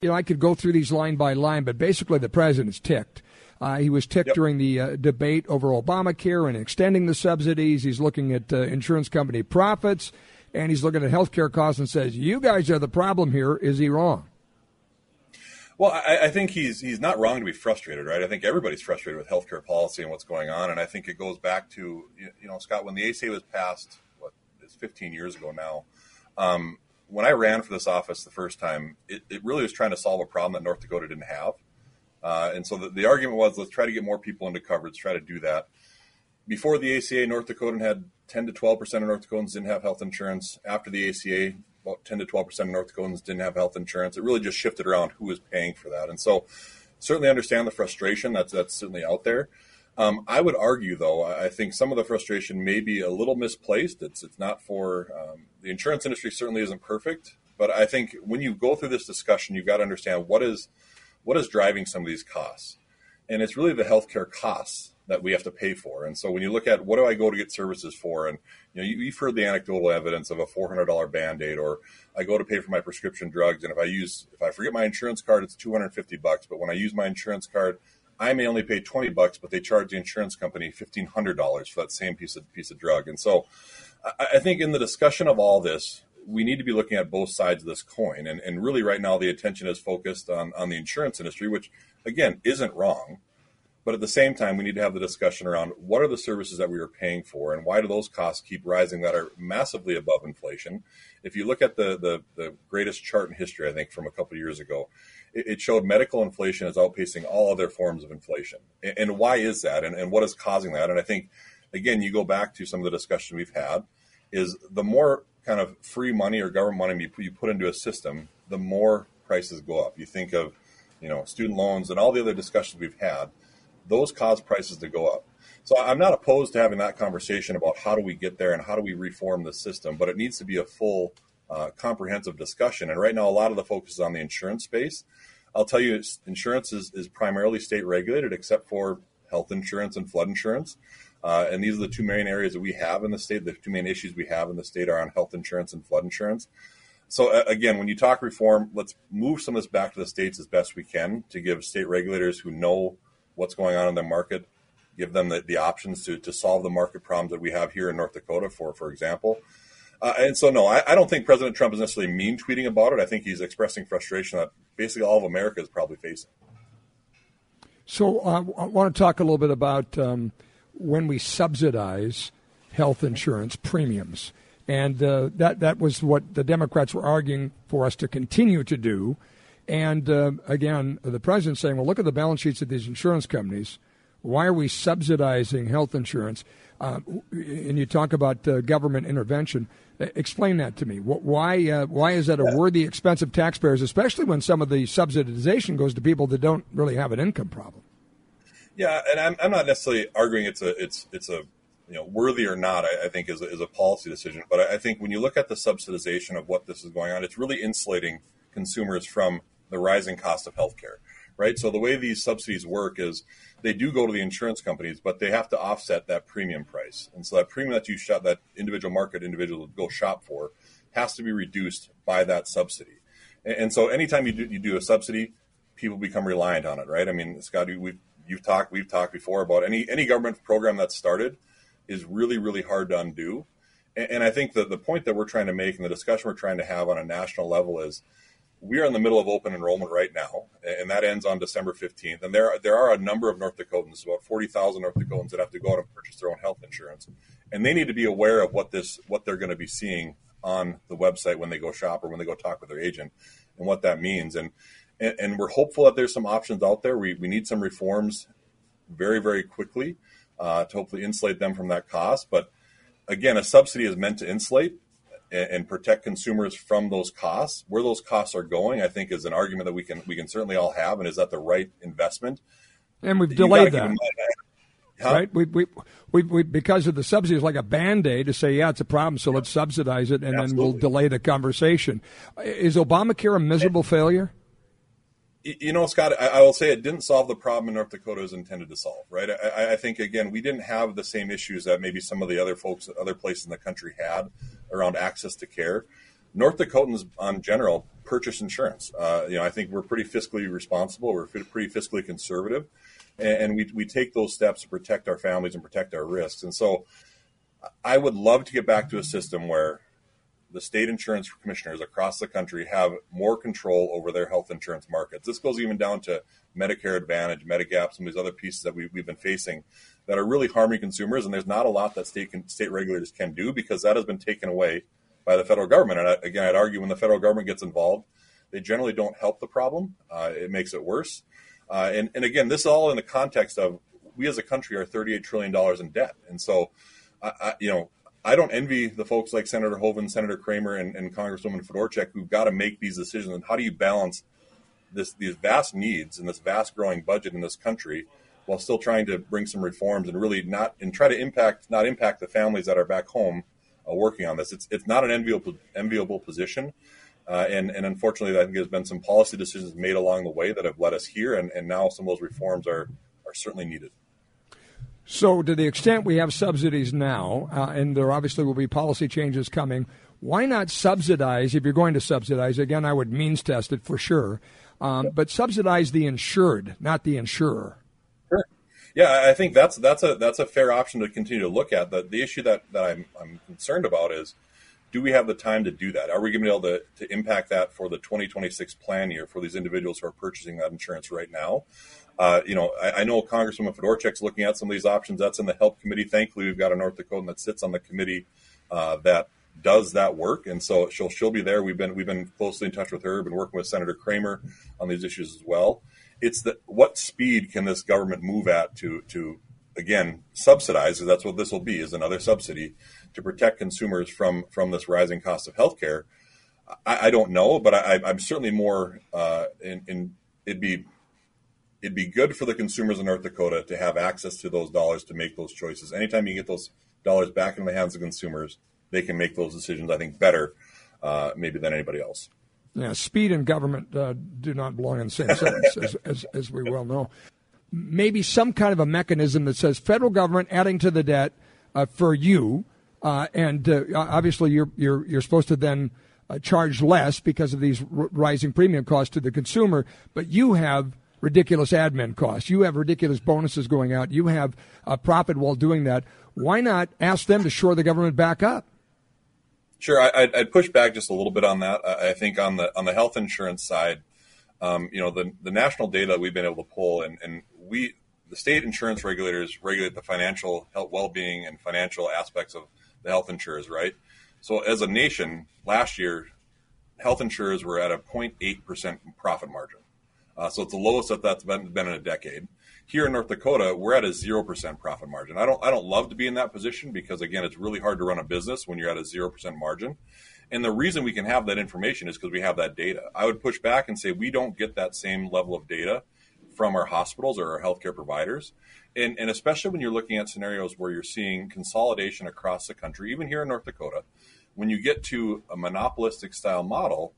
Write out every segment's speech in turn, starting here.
I could go through these line by line, but basically the president's ticked. He was ticked during the debate over Obamacare and extending the subsidies. He's looking at insurance company profits, and he's looking at healthcare costs and says, you guys are the problem here. Is he wrong? Well, I think he's not wrong to be frustrated, right? I think everybody's frustrated with healthcare policy and what's going on, and I think it goes back to, Scott, when the ACA was passed, it's 15 years ago now, when I ran for this office the first time, it really was trying to solve a problem that North Dakota didn't have. And so the argument was, let's try to get more people into coverage, try to do that. Before the ACA, North Dakota had 10 to 12% of North Dakotans didn't have health insurance. After the ACA, about 10 to 12% of North Dakotans didn't have health insurance. It really just shifted around who was paying for that. And so certainly understand the frustration. That's certainly out there. I would argue, though, I think some of the frustration may be a little misplaced. It's not for the insurance industry certainly isn't perfect. But I think when you go through this discussion, you've got to understand what is driving some of these costs. And it's really the healthcare costs that we have to pay for. And so when you look at what do I go to get services for, and you've heard the anecdotal evidence of a $400 Band-Aid, or I go to pay for my prescription drugs, and if I forget my insurance card, it's $250. But when I use my insurance card, I may only pay $20, but they charge the insurance company $1,500 for that same piece of drug. And so I think in the discussion of all this, we need to be looking at both sides of this coin. And really right now the attention is focused on the insurance industry, which, again, isn't wrong. But at the same time, we need to have the discussion around what are the services that we are paying for and why do those costs keep rising that are massively above inflation. If you look at the greatest chart in history, I think from a couple of years ago, it showed medical inflation is outpacing all other forms of inflation. And why is that? And what is causing that? And I think, again, you go back to some of the discussion we've had, is the more kind of free money or government money you put into a system, the more prices go up. You think of, student loans and all the other discussions we've had, those cause prices to go up. So I'm not opposed to having that conversation about how do we get there and how do we reform the system, but it needs to be a full, comprehensive discussion. And right now, a lot of the focus is on the insurance space. I'll tell you, insurance is primarily state regulated, except for health insurance and flood insurance. And these are the two main areas that we have in the state. The two main issues we have in the state are on health insurance and flood insurance. So again, when you talk reform, let's move some of this back to the states as best we can to give state regulators who know what's going on in the market, give them the options to solve the market problems that we have here in North Dakota, for example. And so, no, I don't think President Trump is necessarily mean tweeting about it. I think he's expressing frustration that basically all of America is probably facing. So I want to talk a little bit about when we subsidize health insurance premiums. And that was what the Democrats were arguing for us to continue to do. And again, the president's saying, well, look at the balance sheets of these insurance companies. Why are we subsidizing health insurance? And you talk about government intervention. Explain that to me. Why is that a worthy expense of taxpayers, especially when some of the subsidization goes to people that don't really have an income problem? Yeah, and I'm not necessarily arguing it's a worthy or not. I think is a policy decision. But I think when you look at the subsidization of what this is going on, it's really insulating consumers from the rising cost of healthcare, right? So the way these subsidies work is they do go to the insurance companies, but they have to offset that premium price. And so that premium that you shop, that individual go shop for, has to be reduced by that subsidy. And so anytime you do a subsidy, people become reliant on it, right? I mean, Scott, we've talked before about any government program that's started is really, really hard to undo. And I think that the point that we're trying to make and the discussion we're trying to have on a national level is we are in the middle of open enrollment right now, and that ends on December 15th. And there are a number of North Dakotans, about 40,000 North Dakotans, that have to go out and purchase their own health insurance. And they need to be aware of what they're going to be seeing on the website when they go shop or when they go talk with their agent and what that means. And we're hopeful that there's some options out there. We need some reforms very, very quickly to hopefully insulate them from that cost. But again, a subsidy is meant to insulate and protect consumers from those costs. Where those costs are going, I think, is an argument that we can certainly all have, and is that the right investment? And we've delayed that. Right? We because of the subsidies, like a Band-Aid to say, yeah, it's a problem, so let's subsidize it, and Absolutely. Then we'll delay the conversation. Is Obamacare a miserable failure? Scott, I will say it didn't solve the problem in North Dakota it was intended to solve, right? I think, again, we didn't have the same issues that maybe some of the other folks, other places in the country had around access to care. North Dakotans, on general, purchase insurance. I think we're pretty fiscally responsible. We're pretty fiscally conservative, and we take those steps to protect our families and protect our risks. And so, I would love to get back to a system where the state insurance commissioners across the country have more control over their health insurance markets. This goes even down to Medicare Advantage, Medigap, some of these other pieces that we've been facing that are really harming consumers. And there's not a lot that state regulators can do because that has been taken away by the federal government. And again, I'd argue when the federal government gets involved, they generally don't help the problem. It makes it worse. And again, this is all in the context of we as a country are $38 trillion in debt. And so, I don't envy the folks like Senator Hoeven, Senator Kramer, and Congresswoman Fedorchak who've got to make these decisions. And how do you balance these vast needs and this vast growing budget in this country while still trying to bring some reforms and really not impact the families that are back home working on this? It's not an enviable position. And unfortunately, I think there's been some policy decisions made along the way that have led us here. And now some of those reforms are certainly needed. So to the extent we have subsidies now, and there obviously will be policy changes coming, why not subsidize, if you're going to subsidize, again, I would means test it for sure, but subsidize the insured, not the insurer? Sure. Yeah, I think that's a fair option to continue to look at. The issue that I'm concerned about is, do we have the time to do that? Are we going to be able to impact that for the 2026 plan year for these individuals who are purchasing that insurance right now? I know Congresswoman Fedorchak's looking at some of these options. That's in the HELP committee. Thankfully, we've got a North Dakotan that sits on the committee that does that work, and so she'll be there. We've been closely in touch with her. Been working with Senator Kramer on these issues as well. It's what speed can this government move at to again subsidize? Because that's what this will be, is another subsidy to protect consumers from this rising cost of healthcare. I don't know, but I'm certainly more it'd be good for the consumers in North Dakota to have access to those dollars to make those choices. Anytime you get those dollars back in the hands of consumers, they can make those decisions, I think, better maybe than anybody else. Yeah, speed and government do not belong in the same sentence, as we well know. Maybe some kind of a mechanism that says federal government adding to the debt for you, and obviously you're supposed to then charge less because of these rising premium costs to the consumer, but you have ridiculous admin costs. You have ridiculous bonuses going out. You have a profit while doing that. Why not ask them to shore the government back up? Sure, I'd push back just a little bit on that. I think on the health insurance side, the national data we've been able to pull, and the state insurance regulators regulate the financial health, well-being and financial aspects of the health insurers, right? So as a nation, last year, health insurers were at a 0.8% profit margin. So it's the lowest that's been in a decade. Here in North Dakota, we're at a 0% profit margin. I don't love to be in that position because, again, it's really hard to run a business when you're at a 0% margin. And the reason we can have that information is because we have that data. I would push back and say we don't get that same level of data from our hospitals or our healthcare providers. And especially when you're looking at scenarios where you're seeing consolidation across the country, even here in North Dakota, when you get to a monopolistic style model,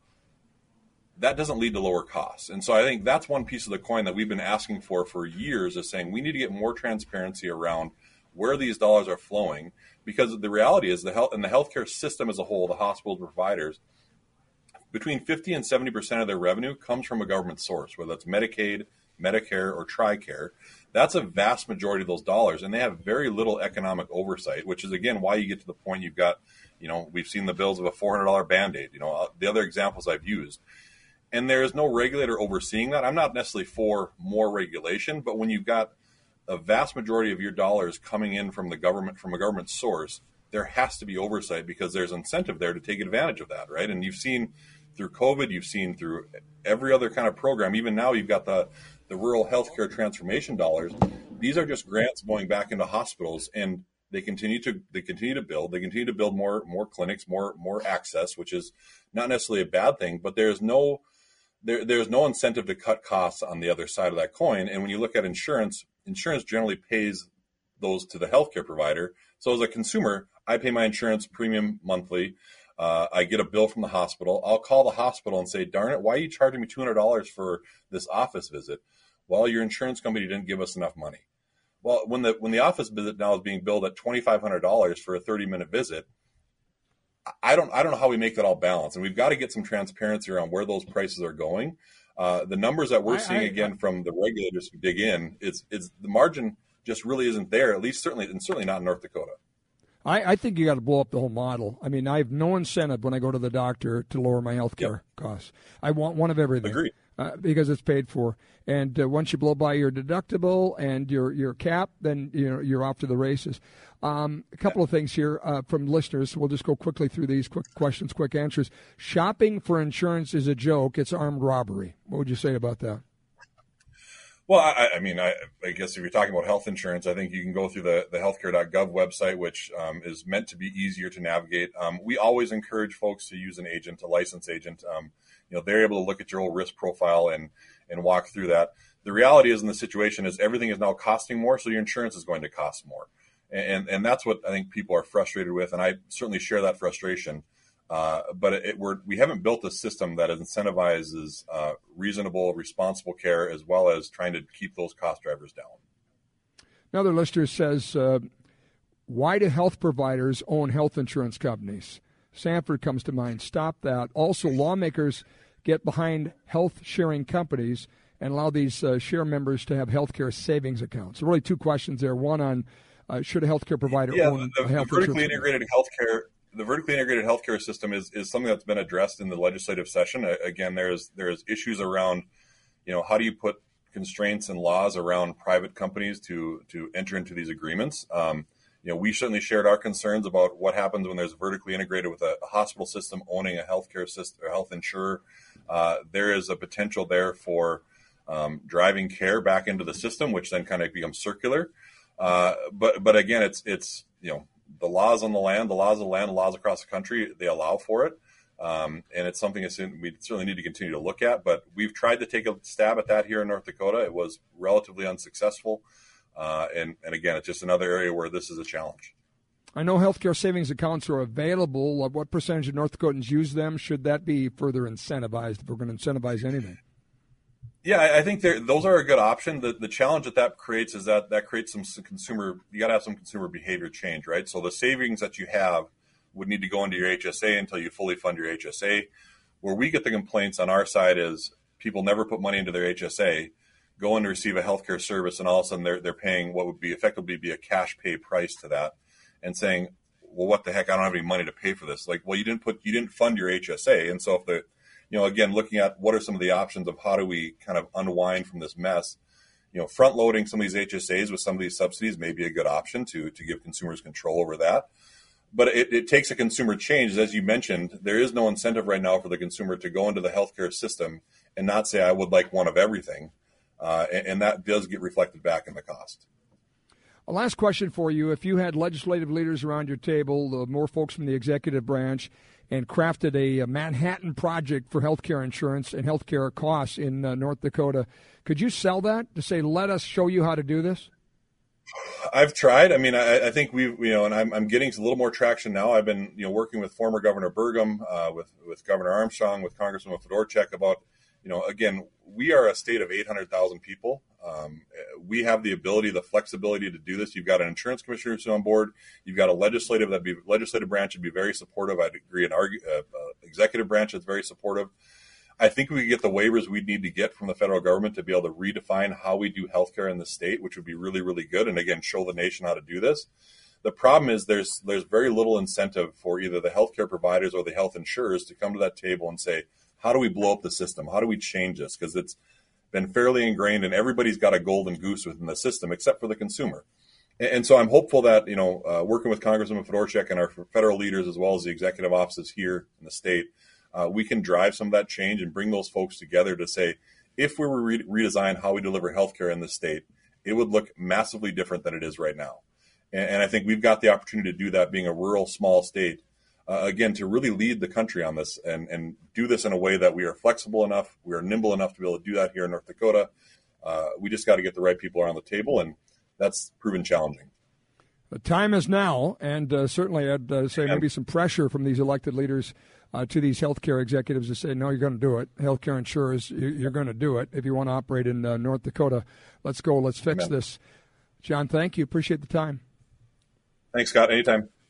that doesn't lead to lower costs. And so I think that's one piece of the coin that we've been asking for years, is saying we need to get more transparency around where these dollars are flowing, because the reality is the healthcare system as a whole, the hospital providers, between 50 and 70% of their revenue comes from a government source, whether that's Medicaid, Medicare, or TRICARE. That's a vast majority of those dollars, and they have very little economic oversight, which is, again, why you get to the point you've got, we've seen the bills of a $400 Band-Aid, the other examples I've used. And there is no regulator overseeing that. I'm not necessarily for more regulation, but when you've got a vast majority of your dollars coming in from the government, from a government source, there has to be oversight because there's incentive there to take advantage of that, right? And you've seen through COVID, you've seen through every other kind of program. Even now, you've got the rural healthcare transformation dollars. These are just grants going back into hospitals, and they continue to build. They continue to build more clinics, more access, which is not necessarily a bad thing, but there's no incentive to cut costs on the other side of that coin. And when you look at insurance generally pays those to the healthcare provider. So as a consumer, I pay my insurance premium monthly. I get a bill from the hospital. I'll call the hospital and say, darn it, why are you charging me $200 for this office visit? Well, your insurance company didn't give us enough money. Well, when the office visit now is being billed at $2,500 for a 30-minute visit, I don't know how we make that all balance, and we've got to get some transparency around where those prices are going. The numbers that we're seeing again from the regulators who dig in, is the margin just really isn't there. At least certainly not in North Dakota. I think you got to blow up the whole model. I mean, I have no incentive when I go to the doctor to lower my health care costs. I want one of everything. Agreed. Because it's paid for. And once you blow by your deductible and your cap, then you're off to the races. A couple of things here from listeners. We'll just go quickly through these quick questions, quick answers. Shopping for insurance is a joke. It's armed robbery. What would you say about that? Well, I mean, I guess if you're talking about health insurance, I think you can go through the healthcare.gov website, which is meant to be easier to navigate. We always encourage folks to use an agent, a licensed agent. They're able to look at your whole risk profile and walk through that. The reality is in the situation is everything is now costing more, so your insurance is going to cost more. And that's what I think people are frustrated with, and I certainly share that frustration. But we haven't built a system that incentivizes reasonable, responsible care as well as trying to keep those cost drivers down. Another listener says, why do health providers own health insurance companies? Sanford comes to mind. Stop that. Also, lawmakers get behind health-sharing companies and allow these share members to have healthcare savings accounts. So really two questions there. One on should a healthcare provider own a health vertically insurance integrated healthcare. The vertically integrated healthcare system is something that's been addressed in the legislative session. Again, there's issues around, how do you put constraints and laws around private companies to enter into these agreements. We certainly shared our concerns about what happens when there's vertically integrated with a hospital system owning a healthcare system or health insurer. There is a potential there for driving care back into the system, which then kind of becomes circular. But again, it's the laws on the land, the laws of the land, the laws across the country, they allow for it. And it's something we certainly need to continue to look at. But we've tried to take a stab at that here in North Dakota. It was relatively unsuccessful. And again, it's just another area where this is a challenge. I know healthcare savings accounts are available. What percentage of North Dakotans use them? Should that be further incentivized if we're going to incentivize anything? Yeah, I think those are a good option. The challenge that creates is that creates some consumer. You got to have some consumer behavior change, right? So the savings that you have would need to go into your HSA until you fully fund your HSA. Where we get the complaints on our side is people never put money into their HSA, go in to receive a healthcare service, and all of a sudden they're paying what would be effectively be a cash pay price to that, and saying, well, what the heck? I don't have any money to pay for this. Like, well, you didn't fund your HSA, and so if again, looking at what are some of the options of how do we kind of unwind from this mess, front loading some of these HSAs with some of these subsidies may be a good option to give consumers control over that. But it takes a consumer change. As you mentioned, there is no incentive right now for the consumer to go into the healthcare system and not say, I would like one of everything. And that does get reflected back in the cost. A last question for you. If you had legislative leaders around your table, more folks from the executive branch, and crafted a Manhattan project for healthcare insurance and healthcare costs in North Dakota, could you sell that to say, let us show you how to do this? I've tried. I mean, I think and I'm getting a little more traction now. I've been, working with former Governor Burgum, with Governor Armstrong, with Congressman Fedorchak about, again, we are a state of 800,000 people. We have the ability, the flexibility to do this. You've got an insurance commissioner who's on board. You've got a legislative branch would be very supportive. I'd agree. An executive branch that's very supportive. I think we could get the waivers we'd need to get from the federal government to be able to redefine how we do healthcare in the state, which would be really, really good. And again, show the nation how to do this. The problem is there's very little incentive for either the healthcare providers or the health insurers to come to that table and say, how do we blow up the system? How do we change this? Because it's been fairly ingrained and everybody's got a golden goose within the system except for the consumer. And so I'm hopeful that, working with Congressman Fedorchak and our federal leaders as well as the executive offices here in the state, we can drive some of that change and bring those folks together to say, if we were redesign how we deliver healthcare in the state, it would look massively different than it is right now. And I think we've got the opportunity to do that being a rural, small state, again, to really lead the country on this and do this in a way that we are flexible enough, we are nimble enough to be able to do that here in North Dakota. We just got to get the right people around the table, and that's proven challenging. The time is now, and certainly I'd say maybe some pressure from these elected leaders to these healthcare executives to say, no, you're going to do it. Healthcare insurers, you're going to do it. If you want to operate in North Dakota, let's go. Let's fix this. John, thank you. Appreciate the time. Thanks, Scott. Anytime.